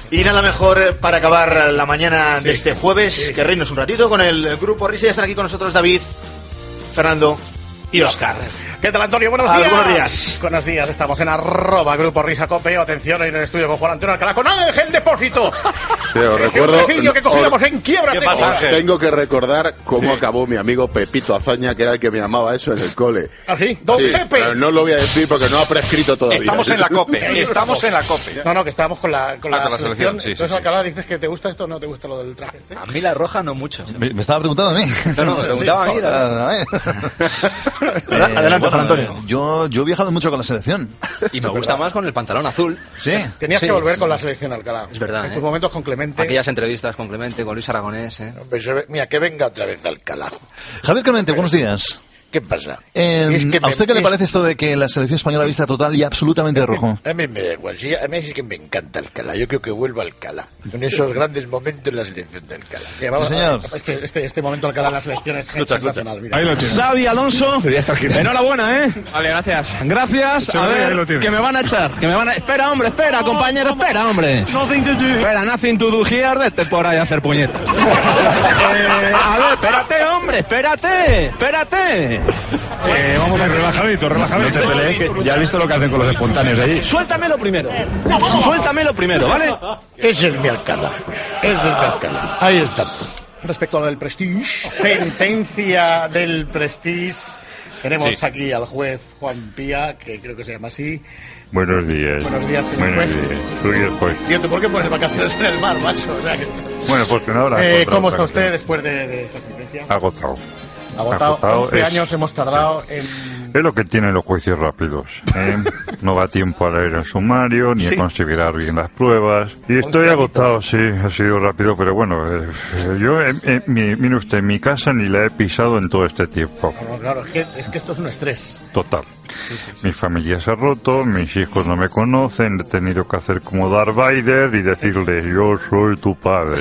Y nada mejor para acabar la mañana de este jueves que reírnos un ratito con el grupo Risa. Ya están aquí con nosotros David, Fernando y Óscar. ¿Qué tal, Antonio? Buenos días. Buenos días. Buenos días. Estamos en @Grupo Risa Cope. Atención, en el estudio con Juan Antonio Alcalá, con Ángel Depósito. Sí, os recuerdo. Que cogíamos en quiebra. ¿Qué pasa, Ángel? Tengo que recordar cómo acabó mi amigo Pepito Azaña, que era el que me llamaba eso en el cole. ¿Ah, sí? Don Sí, Pepe. pero no lo voy a decir porque no ha prescrito todavía. Estamos en la COPE. Estamos en la COPE. No, que estábamos con la selección. Sí, Entonces, Alcalá, dices que te gusta esto o no te gusta lo del traje. A mí la roja no mucho. Me estaba preguntando a mí. No, me preguntaba a mí. Adelante, Juan Antonio. Yo he viajado mucho con la selección. Y me gusta más con el pantalón azul. Sí. Tenías que volver con la selección, Alcalá. Es verdad, En tus momentos con Clemente. Aquellas entrevistas con Clemente, con Luis Aragonés. Mira, que venga otra vez Alcalá. Javier Clemente, buenos días. ¿Qué pasa? ¿A usted qué le parece esto de que la selección española vista total y absolutamente de rojo? A mí me da igual, sí, a mí sí que me encanta Alcalá. Yo creo que vuelva Alcalá. En esos grandes momentos en la selección de Alcalá. Mira, vamos, señor. Este momento Alcalá en la selección es sensacional. Mira. Xavi Alonso, enhorabuena, Vale, gracias. Gracias, a ver, que me van a echar, Espera, hombre, compañero, hombre. Espera, nothing to do here, vete por ahí a hacer puñetas. A ver, espérate, hombre, espérate. Vamos a ir relajadito. No te pelees, que ya has visto lo que hacen con los espontáneos allí. Suéltamelo primero, ¿vale? Ese es mi Alcalá. Ahí está. Respecto a lo del Prestige, sentencia del Prestige. Tenemos aquí al juez Juan Pía, que creo que se llama así. Buenos días. Buenos días, señor juez. Soy el juez. Tío, ¿tú por qué pones vacaciones en el mar, macho? O sea, que... Bueno, porque no habrá. ¿Cómo está usted después de esta sentencia? Agotado. 11 años hemos tardado en... Es lo que tienen los juicios rápidos. No da tiempo a leer el sumario, ni a considerar bien las pruebas. Y estoy agotado, sí, ha sido rápido, pero bueno, yo, mire usted, mi casa ni la he pisado en todo este tiempo. No, claro, es que esto es un estrés. Total. Sí. Mi familia se ha roto, mis hijos no me conocen, he tenido que hacer como Darth Vader y decirle, yo soy tu padre.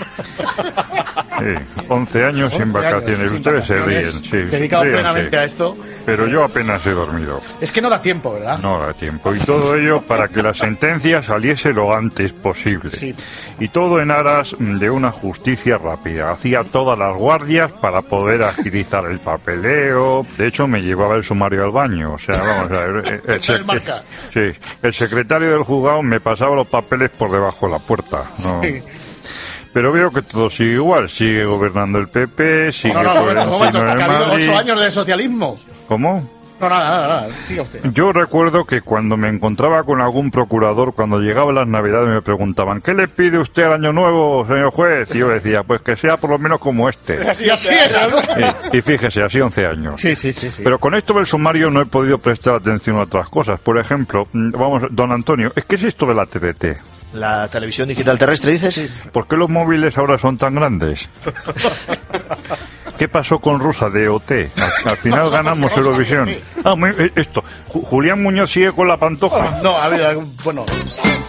11 años sin vacaciones, ustedes se ríen, sí. Dedicado plenamente a esto. Pero yo apenas he dormido. Es que no da tiempo, ¿verdad? No da tiempo. Y todo ello para que la sentencia saliese lo antes posible. Sí. Y todo en aras de una justicia rápida. Hacía todas las guardias para poder agilizar el papeleo. De hecho, me llevaba el sumario al baño. O sea, vamos a ver. El secretario del juzgado me pasaba los papeles por debajo de la puerta. ¿No? Sí. Pero veo que todo sigue igual, sigue gobernando el PP, sigue momento, que ha habido 8 años de socialismo. ¿Cómo? No, nada, siga usted. Yo recuerdo que cuando me encontraba con algún procurador, cuando llegaban las Navidades me preguntaban, ¿qué le pide usted al año nuevo, señor juez? Y yo decía, pues que sea por lo menos como este. Así era, ¿no? Y fíjese, así 11 años. Sí. Pero con esto del sumario no he podido prestar atención a otras cosas. Por ejemplo, don Antonio, ¿qué es esto de la TDT? ¿La televisión digital terrestre, dices? Sí. ¿Por qué los móviles ahora son tan grandes? ¿Qué pasó con Rosa de OT? Al final ganamos Eurovisión. Esto. ¿Julián Muñoz sigue con la pantoja? No, ha habido algún... Bueno...